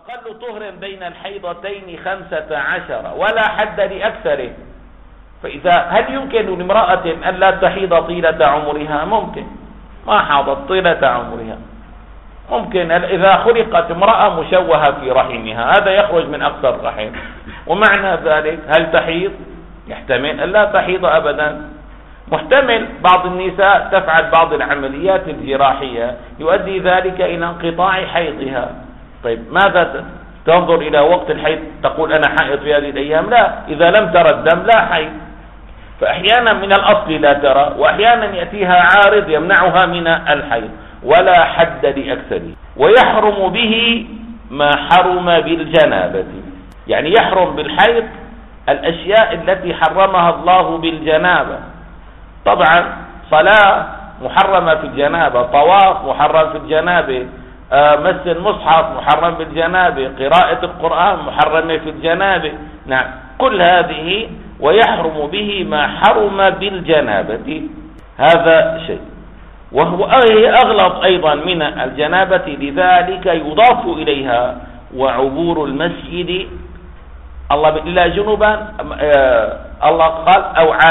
أقل طهر بين الحيضتين 15 ولا حد لأكثره. فإذا هل يمكن لامرأة أن لا تحيض طيلة عمرها؟ ممكن، ما حاضت طيلة عمرها. ممكن إذا خلقت امرأة مشوهة في رحمها، هذا يخرج من أقصى الرحم، ومعنى ذلك هل تحيض؟ يحتمل أن لا تحيض أبدا. محتمل بعض النساء تفعل بعض العمليات الجراحية يؤدي ذلك إلى انقطاع حيضها. طيب ماذا تنظر إلى وقت الحيض تقول أنا حائض في هذه الأيام؟ لا، إذا لم ترى الدم لا حيض. فأحيانا من الأصل لا ترى، وأحيانا يأتيها عارض يمنعها من الحيض، ولا حد لأكثره. ويحرم به ما حرم بالجنابة، يعني يحرم بالحيض الأشياء التي حرمها الله بالجنابة. طبعا صلاة محرمة في الجنابة، طواف محرم في الجنابة، مس المصحف محرم بالجنابة، قراءة القرآن محرمة في الجنابة. نعم، كل هذه. ويحرم به ما حرم بالجنابة، هذا شيء. وهو أغلظ أيضا من الجنابة، لذلك يضاف إليها وعبور المسجد. الله إلا جنوبا، الله قال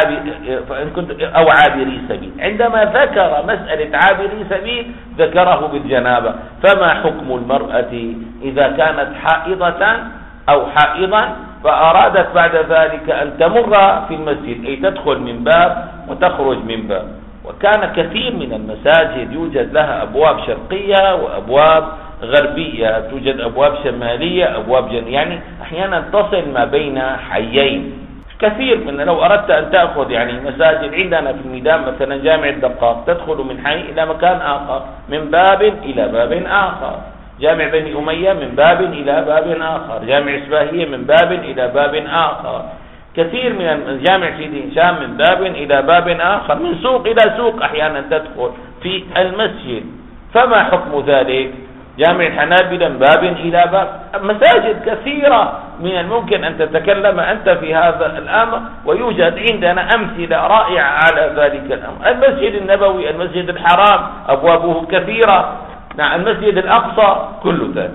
أو عابري سبيل. عندما ذكر مسألة عابري سبيل ذكره بالجنابة. فما حكم المرأة إذا كانت حائضة أو حائضا فأرادت بعد ذلك أن تمر في المسجد، أي تدخل من باب وتخرج من باب؟ وكان كثير من المساجد يوجد لها أبواب شرقية وأبواب غربية، توجد أبواب شمالية، أبواب يعني أحيانا تصل ما بين حيين. كثير من لو أردت أن تأخذ يعني مساجد عندنا في الميدان مثلا جامع الدقاق، تدخل من حي إلى مكان آخر، من باب إلى باب آخر. جامع بني أمية من باب إلى باب آخر. جامع إسباهية من باب إلى باب آخر. كثير من جامع سيدي هشام من باب إلى باب آخر. من سوق إلى سوق أحيانا تدخل في المسجد. فما حكم ذلك؟ جامع الحنابلة من باب إلى باب. مساجد كثيرة من الممكن أن تتكلم أنت في هذا الأمر، ويوجد عندنا أمثلة رائعة على ذلك الأمر. المسجد النبوي، المسجد الحرام أبوابه كثيرة. نعم، المسجد الأقصى كل ذلك.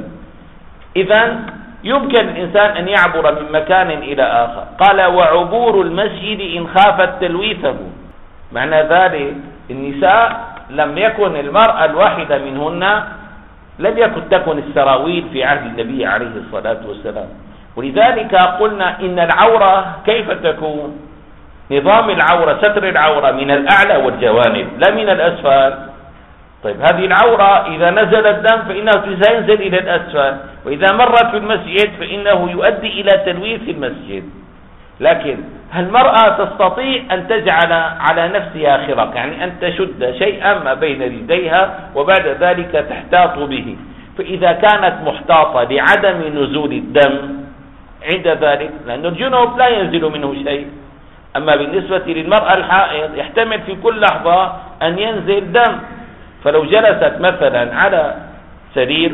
إذن يمكن الإنسان أن يعبر من مكان إلى آخر. قال وعبور المسجد إن خافت تلويثه. معنى ذلك النساء لم يكن المرأة الواحدة منهن لم يكن تكن السراويل في عهد النبي عليه الصلاة والسلام. ولذلك قلنا إن العورة كيف تكون؟ نظام العورة، ستر العورة من الأعلى والجوانب لا من الأسفل. طيب هذه العورة إذا نزل الدم فإنه سينزل إلى الأسفل، وإذا مرت في المسجد فإنه يؤدي إلى تلويث المسجد. لكن المرأة تستطيع أن تجعل على نفسها خرق، يعني أن تشد شيئا ما بين يديها وبعد ذلك تحتاط به. فإذا كانت محتاطة لعدم نزول الدم عند ذلك، لأن الجنوب لا ينزل منه شيء. أما بالنسبة للمرأة الحائض يحتمل في كل لحظة أن ينزل دم. فلو جلست مثلا على سرير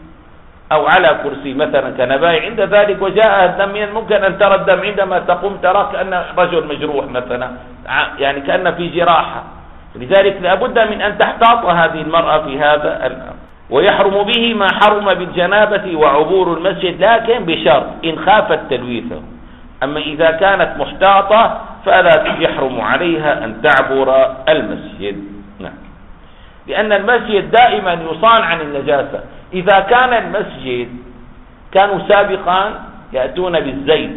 أو على كرسي مثلا كنباي عند ذلك وجاء الدم، من الممكن أن ترى الدم عندما تقوم ترى كأن رجل مجروح مثلا، يعني كأن في جراحة. لذلك لابد من أن تحتاط هذه المرأة في هذا الأمر. ويحرم به ما حرم بالجنابة وعبور المسجد، لكن بشرط إن خافت تلويثه. أما إذا كانت محتاطة فلا يحرم عليها أن تعبر المسجد. نعم، لأن المسجد دائما يصان عن النجاسة. إذا كان المسجد كانوا سابقا يأتون بالزيت،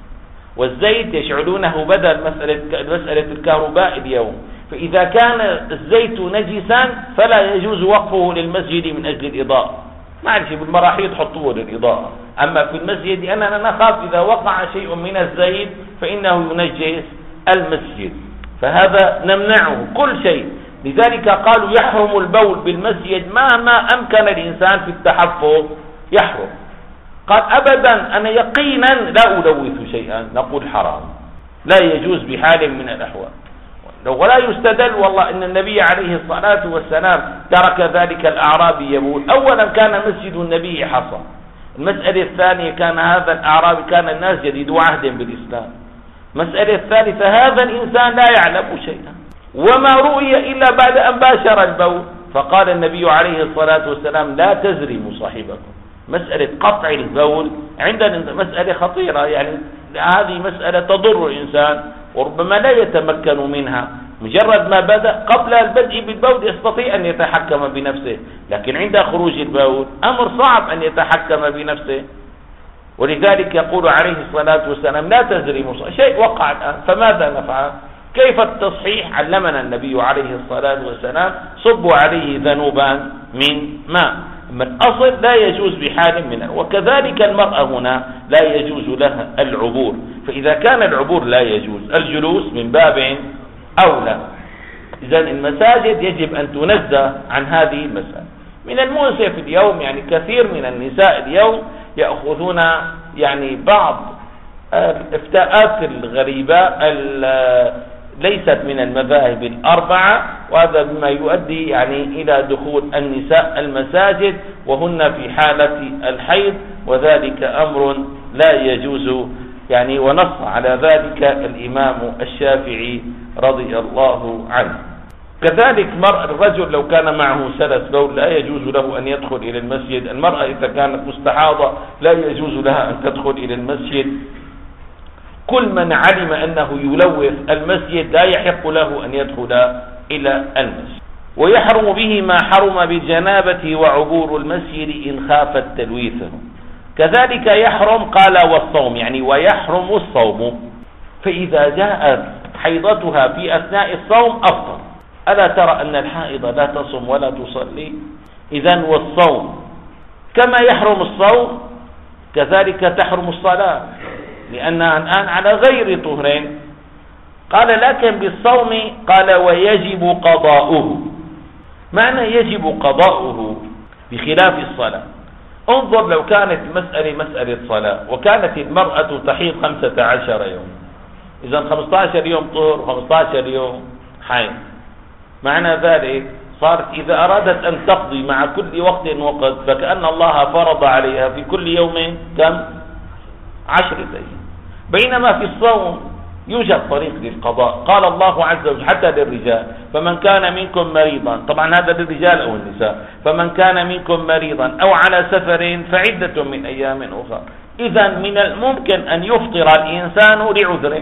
والزيت يشعلونه بدل مسألة الكهرباء اليوم. فإذا كان الزيت نجسا فلا يجوز وقفه للمسجد من أجل الإضاءة. معلش بالمراحيض حطوه للإضاءة. أما في المسجد أننا نخاف إذا وقع شيء من الزيت فإنه ينجس المسجد، فهذا نمنعه كل شيء. لذلك قالوا يحرم البول بالمسجد مهما أمكن الإنسان في التحفظ، يحرم. قال أبدا أنا يقينا لا ألوث شيئا، نقول حرام، لا يجوز بحال من الأحوال. ولا يستدل والله إن النبي عليه الصلاة والسلام ترك ذلك الأعرابي يبول. أولا كان مسجد النبي حصى. المسألة الثانية كان هذا الأعرابي كان الناس جديد عهد بالإسلام. المسألة الثالثة هذا الإنسان لا يعلم شيئا، وما رؤي إلا بعد أن باشر البول. فقال النبي عليه الصلاة والسلام لا تزرموا صاحبكم، مسألة قطع البول عندنا مسألة خطيرة، يعني هذه مسألة تضر الإنسان وربما لا يتمكن منها. مجرد ما بدأ قبل البدء بالبول يستطيع أن يتحكم بنفسه، لكن عند خروج البول أمر صعب أن يتحكم بنفسه. ولذلك يقول عليه الصلاة والسلام لا تزري شيء وقع الآن فماذا نفعل؟ كيف التصحيح؟ علمنا النبي عليه الصلاة والسلام صبوا عليه ذنوبا من ماء. من أصل لا يجوز بحال منه. وكذلك المرأة هنا لا يجوز لها العبور، فإذا كان العبور لا يجوز الجلوس من باب أولى. إذا المساجد يجب أن تنزه عن هذه المسألة. من المؤسف اليوم يعني كثير من النساء اليوم يأخذون يعني بعض الافتاءات الغريبة ليست من المذاهب الأربعة، وهذا بما يؤدي يعني إلى دخول النساء المساجد وهن في حالة الحيض، وذلك أمر لا يجوز يعني. ونص على ذلك الإمام الشافعي رضي الله عنه. كذلك الرجل لو كان معه سلس بول لا يجوز له أن يدخل إلى المسجد. المرأة إذا كانت مستحاضة لا يجوز لها أن تدخل إلى المسجد. كل من علم أنه يلوث المسجد لا يحق له أن يدخل إلى المسجد. ويحرم به ما حرم بالجنابة وعبور المسجد إن خافت تلويثه. كذلك يحرم قال والصوم، يعني ويحرم الصوم، فإذا جاءت حيضتها في أثناء الصوم أفطر. ألا ترى أن الحائض لا تصوم ولا تصلي؟ إذن والصوم كما يحرم الصوم كذلك تحرم الصلاة، لأنها الآن على غير طهرين. قال لكن بالصوم قال ويجب قضاؤه. معنى يجب قضاؤه بخلاف الصلاة. انظر لو كانت المسألة مسألة صلاة وكانت المرأة تحيض 15 يوم، إذا 15 يوم طهر و15 يوم حيض، معنى ذلك صارت إذا أرادت أن تقضي مع كل وقت فكأن الله فرض عليها في كل يوم كم؟ 10 أيام. بينما في الصوم يوجد طريق للقضاء. قال الله عز وجل حتى للرجال فمن كان منكم مريضا، طبعا هذا للرجال أو النساء، فمن كان منكم مريضا أو على سفر فعدة من أيام أخرى. إذا من الممكن أن يفطر الإنسان لعذره،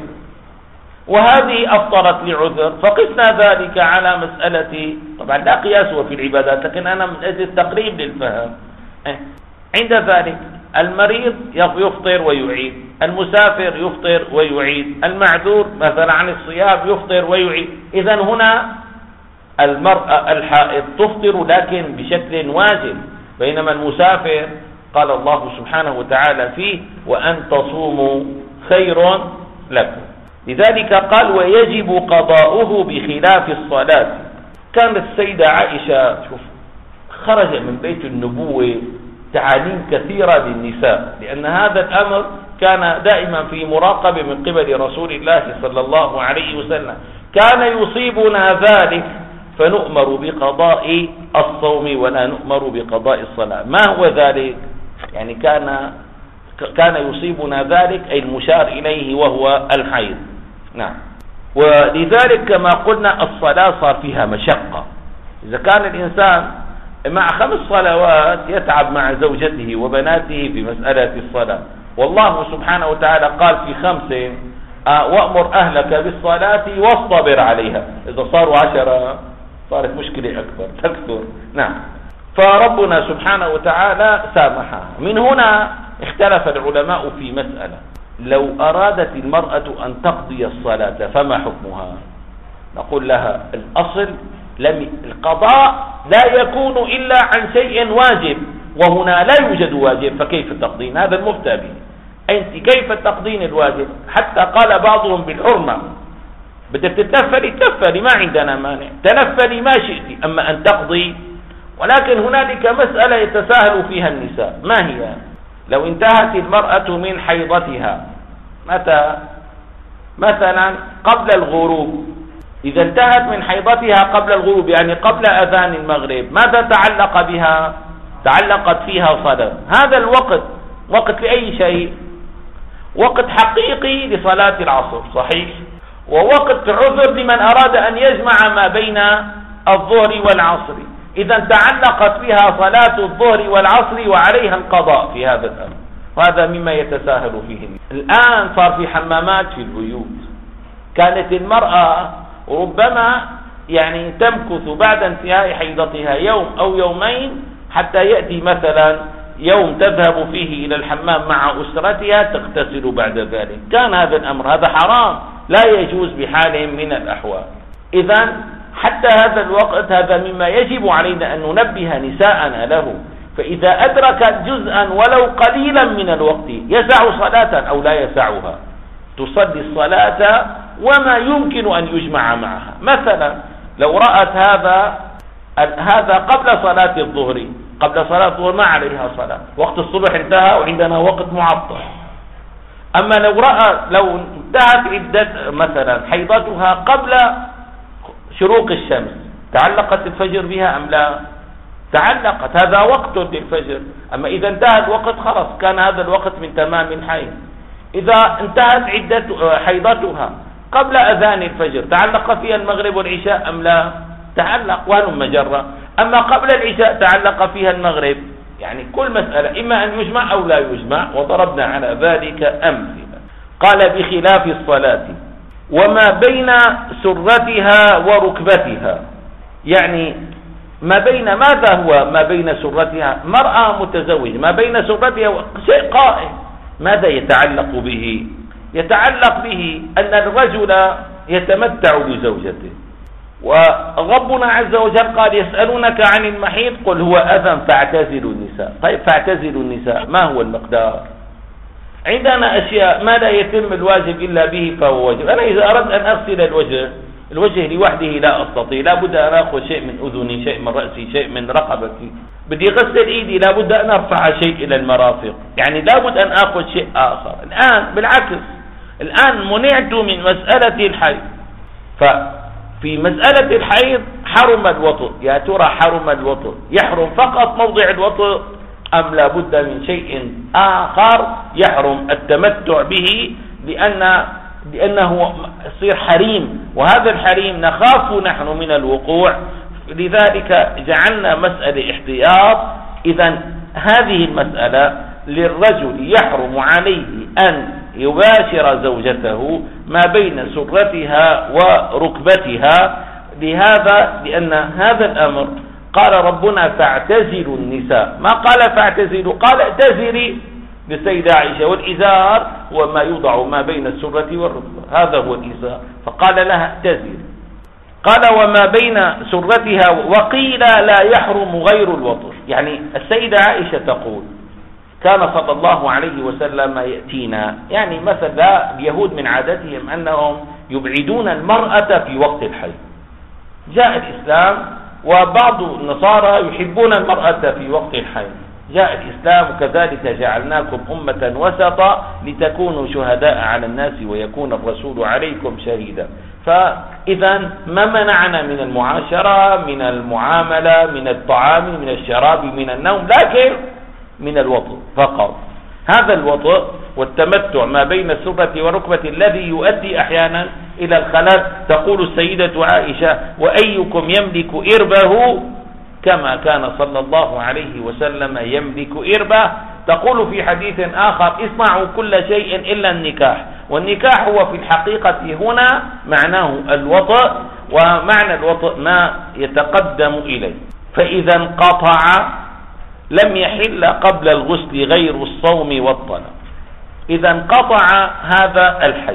وهذه أفطرت لعذر، فقسنا ذلك على مسألة، طبعا لا قياس في العبادات لكن أنا من أجل التقريب للفهم. عند ذلك المريض يفطر ويعيد، المسافر يفطر ويعيد، المعذور مثلا عن الصيام يفطر ويعيد. إذن هنا المرأة الحائض تفطر لكن بشكل واجب، بينما المسافر قال الله سبحانه وتعالى فيه وأن تصوموا خير لكم. لذلك قال ويجب قضاؤه بخلاف الصلاة. كانت السيدة عائشة خرج من بيت النبوة تعاليم كثيرة للنساء، لأن هذا الأمر كان دائما في مراقبة من قبل رسول الله صلى الله عليه وسلم. كان يصيبنا ذلك فنؤمر بقضاء الصوم ولا نؤمر بقضاء الصلاة. ما هو ذلك؟ يعني كان يصيبنا ذلك أي المشار إليه وهو الحيض. نعم. ولذلك كما قلنا الصلاة صار فيها مشقة. إذا كان الإنسان مع 5 صلوات يتعب مع زوجته وبناته في مسألة الصلاة، والله سبحانه وتعالى قال في 5 وأمر أهلك بالصلاة واصطبر عليها. إذا صاروا 10 صارت مشكلة أكبر تكثر. نعم. فربنا سبحانه وتعالى سامحها. من هنا اختلف العلماء في مسألة، لو أرادت المرأة أن تقضي الصلاة فما حكمها؟ نقول لها الأصل القضاء لا يكون إلا عن شيء واجب، وهنا لا يوجد واجب، فكيف تقضين؟ هذا المفتى به. أنت كيف تقضين الواجب؟ حتى قال بعضهم بالحرمة، بدك تتنفلي ما عندنا مانع، تنفلي ما شئت، أما أن تقضي. ولكن هنالك مسألة يتساهل فيها النساء. ما هي؟ لو انتهت المرأة من حيضتها متى؟ مثلا قبل الغروب. إذا انتهت من حيضتها قبل الغروب يعني قبل أذان المغرب، ماذا تعلق بها؟ تعلقت فيها صلاة. هذا الوقت وقت لأي شيء؟ وقت حقيقي لصلاة العصر صحيح، ووقت عذر لمن أراد أن يجمع ما بين الظهر والعصر. إذا تعلقت بها صلاة الظهر والعصر وعليها القضاء في هذا الأمر، وهذا مما يتساهل فيه. الآن صار في حمامات في البيوت. كانت المرأة ربما يعني تمكث بعد انتهاء حيضتها يوم أو يومين حتى يأتي مثلا يوم تذهب فيه إلى الحمام مع أسرتها تغتسل بعد ذلك. كان هذا الأمر هذا حرام، لا يجوز بحال من الأحوال. إذن حتى هذا الوقت هذا مما يجب علينا أن ننبه نساءنا له. فإذا أدركت جزءا ولو قليلا من الوقت يسع صلاة أو لا يسعها، تصلي الصلاة وما يمكن أن يجمع معها. مثلا لو رأت هذا قبل صلاة الظهر، قبل صلاة الظهر ما عليها صلاة، وقت الصبح انتهى وعندنا وقت معطل. أما لو انتهت عدة مثلا حيضتها قبل شروق الشمس، تعلقت الفجر بها أم لا؟ تعلقت، هذا وقت للفجر. أما إذا انتهى الوقت خلاص كان هذا الوقت من تمام الحيض. إذا انتهت حيضتها قبل أذان الفجر تعلق فيها المغرب والعشاء أم لا؟ تعلق وهلم مجرة. أما قبل العشاء تعلق فيها المغرب. يعني كل مسألة إما أن يجمع أو لا يجمع، وضربنا على ذلك أمثلة. قال بخلاف الصلاة وما بين سرتها وركبتها، يعني ما بين، ماذا هو ما بين سرتها؟ مرأة متزوجة ما بين سرتها شيء قائم، ماذا يتعلق به؟ يتعلق به أن الرجل يتمتع بزوجته، وربنا عز وجل قال يسألونك عن المحيض قل هو أذى فاعتزلوا النساء. طيب فاعتزلوا النساء، ما هو المقدار؟ عندنا أشياء ما لا يتم الواجب إلا به فهو واجب. أنا إذا أردت أن أغسل الوجه لوحده لا أستطيع، لا بد أن أخذ شيء من أذني، شيء من رأسي، شيء من رقبتي. بدي أغسل إيدي لا بد أن أرفع شيء إلى المرافق، يعني لا بد أن أخذ شيء آخر. الآن بالعكس، الآن منعت من مسألة الحيض، ففي مسألة الحيض حرم الوطء. يا ترى حرم الوطء يحرم فقط موضع الوطء أم لا بد من شيء آخر يحرم التمتع به لأنه يصير حريم، وهذا الحريم نخاف نحن من الوقوع، لذلك جعلنا مسألة احتياط. إذن هذه المسألة للرجل يحرم عليه أن يباشر زوجته ما بين سرتها وركبتها، لأن هذا الأمر قال ربنا فاعتزلوا النساء، ما قال فاعتزلوا، قال اعتزلي للسيدة عائشة، والإزار هو ما يوضع ما بين السرة والركبة، هذا هو الإزار، فقال لها اعتزلي. قال وما بين سرتها، وقيل لا يحرم غير الوطء. يعني السيدة عائشة تقول كان صلى الله عليه وسلم يأتينا، يعني مثلا اليهود من عادتهم أنهم يبعدون المرأة في وقت الحيض. جاء الإسلام وبعض النصارى يحبون المرأة في وقت الحيض. جاء الإسلام وكذلك جعلناكم أمة وسطا لتكونوا شهداء على الناس ويكون الرسول عليكم شهيدا. فإذا ما منعنا من المعاشرة، من المعاملة، من الطعام، من الشراب، من النوم، لكن من الوطء فقط. هذا الوطء والتمتع ما بين السرة وركبة الذي يؤدي أحيانا إلى الخلاء. تقول السيدة عائشة وأيكم يملك إربه كما كان صلى الله عليه وسلم يملك إربه. تقول في حديث آخر اصنعوا كل شيء إلا النكاح، والنكاح هو في الحقيقة هنا معناه الوطء، ومعنى الوطء ما يتقدم إليه. فإذا انقطع لم يحل قبل الغسل غير الصوم والطلاق. إذا انقطع هذا الحيض،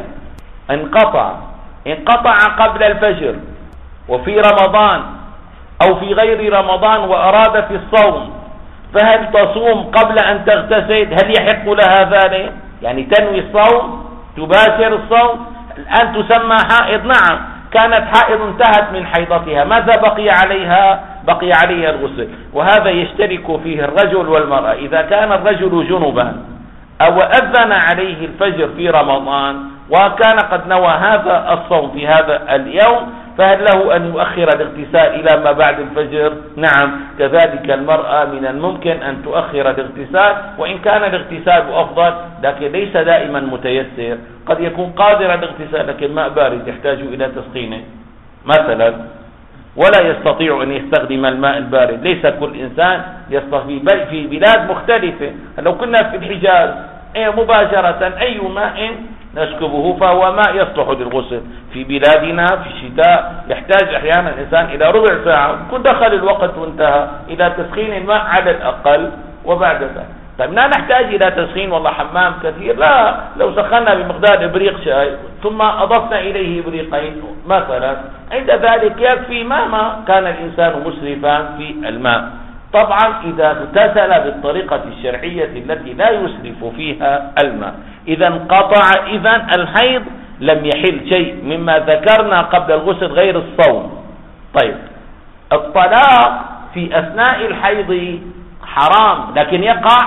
انقطع قبل الفجر وفي رمضان أو في غير رمضان وأراد في الصوم، فهل تصوم قبل أن تغتسل؟ هل يحق لها ذلك؟ يعني تنوي الصوم، تباشر الصوم، الآن تسمى حائض. نعم كانت حائض انتهت من حيضتها، ماذا بقي عليها؟ بقي عليها الغسل. وهذا يشترك فيه الرجل والمرأة. إذا كان الرجل جنبا أو أذن عليه الفجر في رمضان وكان قد نوى هذا الصوم في هذا اليوم، فهل له أن يؤخر الاغتسال إلى ما بعد الفجر؟ نعم كذلك المرأة من الممكن أن تؤخر الاغتسال، وإن كان الاغتسال أفضل لكن ليس دائما متيسر. قد يكون قادر على الاغتسال لكن ماء بارد يحتاج إلى تسخينه مثلا، ولا يستطيع أن يستخدم الماء البارد. ليس كل إنسان يستطيع، بل في بلاد مختلفة. لو كنا في الحجاز مباشرة أي ماء نسكبه فهو ماء يصلح للغسل. في بلادنا في الشتاء يحتاج أحيانا الإنسان إلى ربع ساعة، كن دخل الوقت وانتهى، إلى تسخين الماء على الأقل وبعد ذلك. طيب لا نحتاج إلى تسخين والله حمام كثير، لا، لو سخنا بمقدار إبريق شاي ثم أضفنا إليه إبريقين مثلا، عند ذلك يكفي ما كان الإنسان مسرفا في الماء. طبعا إذا اغتسل بالطريقة الشرعية التي لا يسرف فيها الماء، إذا انقطع إذن الحيض، لم يحل شيء مما ذكرنا قبل الغسل غير الصوم. طيب الطلاق في أثناء الحيض حرام، لكن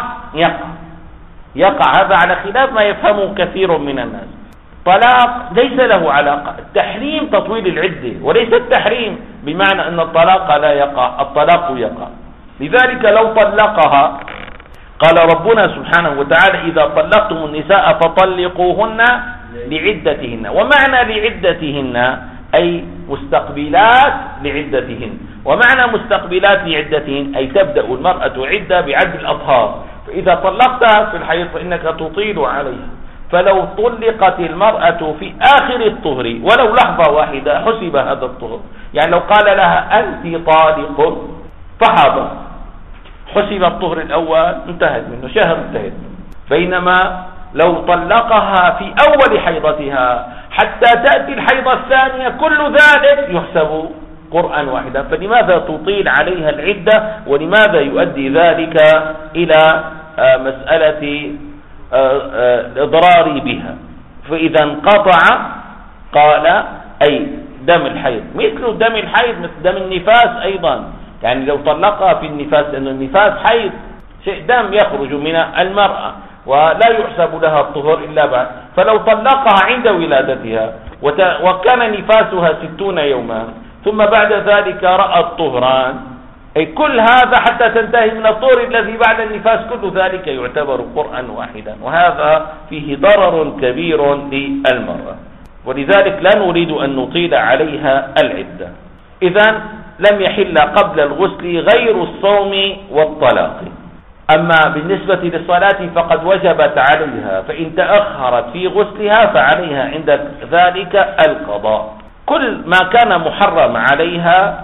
يقع هذا على خلاف ما يفهمه كثير من الناس. طلاق ليس له علاقة، التحريم تطويل العدة، وليس التحريم بمعنى أن الطلاق لا يقع، الطلاق يقع. لذلك لو طلقها قال ربنا سبحانه وتعالى إذا طلقتم النساء فطلقوهن لعدتهن، ومعنى لعدتهن أي مستقبلات لعدتهن، ومعنى مستقبلات لعدتهن أي تبدأ المرأة عدة بعد الأطهار، فإذا طلقتها في الحيض فإنك تطيل عليها. فلو طلقت المرأة في آخر الطهر ولو لحظة واحدة حسب هذا الطهر، يعني لو قال لها أنت طالق فحاضر حسب الطهر الأول انتهت منه، شهر انتهت منه. بينما لو طلقها في أول حيضتها حتى تأتي الحيضة الثانية كل ذلك يحسب قرآن واحدا. فلماذا تطيل عليها العدة، ولماذا يؤدي ذلك إلى مسألة الإضرار بها؟ فإذا انقطع قال أي دم الحيض، مثل دم الحيض مثل دم النفاس أيضا، يعني لو طلقها في النفاس، لأن النفاس حيض شيء دم يخرج من المرأة ولا يحسب لها الطهر إلا بعد، فلو طلقها عند ولادتها وكان نفاسها 60 يوما ثم بعد ذلك رأت طهران، أي كل هذا حتى تنتهي من الطهر الذي بعد النفاس كل ذلك يعتبر قرآن واحدا، وهذا فيه ضرر كبير للمرأة. ولذلك لا نريد أن نطيل عليها العدة. إذن لم يحل قبل الغسل غير الصوم والطلاق. أما بالنسبة للصلاة فقد وجبت عليها، فإن تأخرت في غسلها فعليها عند ذلك القضاء. كل ما كان محرم عليها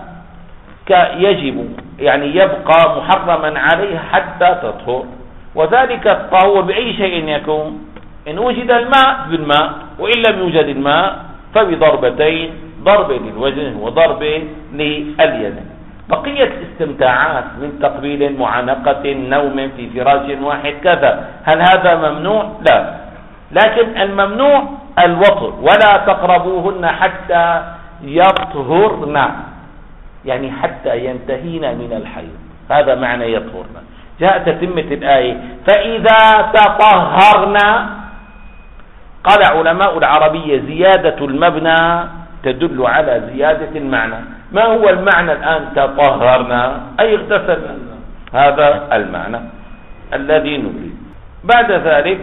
يجب، يعني يبقى محرما عليها حتى تطهر، وذلك الطهور بأي شيء يكون، إن وجد الماء بالماء، وإن لم يوجد الماء فبضربتين، ضرب للوجه وضرب لليد. بقية الاستمتاعات من تقبيل، معانقة، نوم في فراش واحد كذا، هل هذا ممنوع؟ لا، لكن الممنوع الوطء، ولا تقربوهن حتى يطهرن، يعني حتى ينتهين من الحيض، هذا معنى يطهرن. جاء تتمة الآية فإذا تطهرن. قال علماء العربية زيادة المبنى تدل على زيادة المعنى. ما هو المعنى الآن تطهرنا؟ أي اغتسلنا، هذا المعنى الذي نريد. بعد ذلك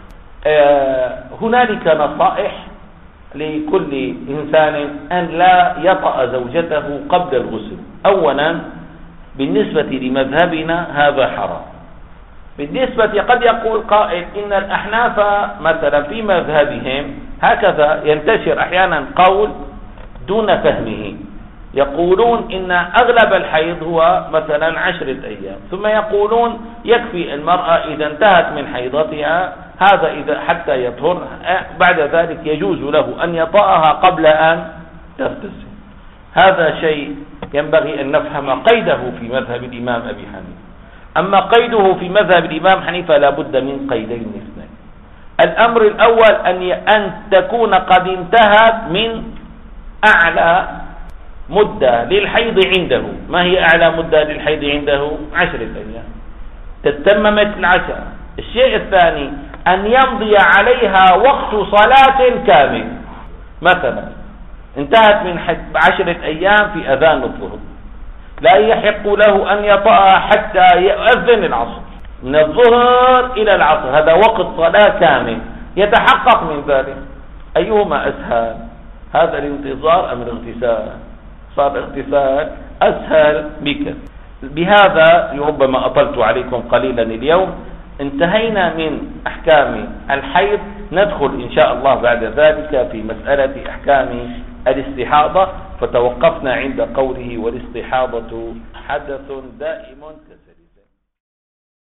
هنالك نصائح لكل إنسان أن لا يطأ زوجته قبل الغسل. أولا بالنسبة لمذهبنا هذا حرام. بالنسبة قد يقول قائل إن الأحناف مثلا في مذهبهم هكذا ينتشر أحيانا قول دون فهمه، يقولون إن أغلب الحيض هو مثلا 10 أيام، ثم يقولون يكفي المرأة إذا انتهت من حيضتها هذا إذا حتى يطهر، بعد ذلك يجوز له أن يطأها قبل أن تغتسل. هذا شيء ينبغي أن نفهم قيده في مذهب الإمام أبي حنيفة. أما قيده في مذهب الإمام حنيفة لا بد من قيدين اثنين. الأمر الأول أن تكون قد انتهت من أعلى مدة للحيض عنده. ما هي أعلى مدة للحيض عنده؟ 10 أيام، تتممت 10. الشيء الثاني أن يمضي عليها وقت صلاة كامل، مثلا انتهت من 10 أيام في أذان الظهر، لا يحق له أن يطأها حتى يؤذن العصر، من الظهر إلى العصر هذا وقت صلاة كامل، يتحقق من ذلك. أيهما أسهل، هذا الانتظار أم الاغتسال؟ صار الاغتسال أسهل بك. بهذا ربما أطلت عليكم قليلا اليوم. انتهينا من أحكام الحيض. ندخل إن شاء الله بعد ذلك في مسألة أحكام الاستحاضة. فتوقفنا عند قوله والاستحاضة حدث دائم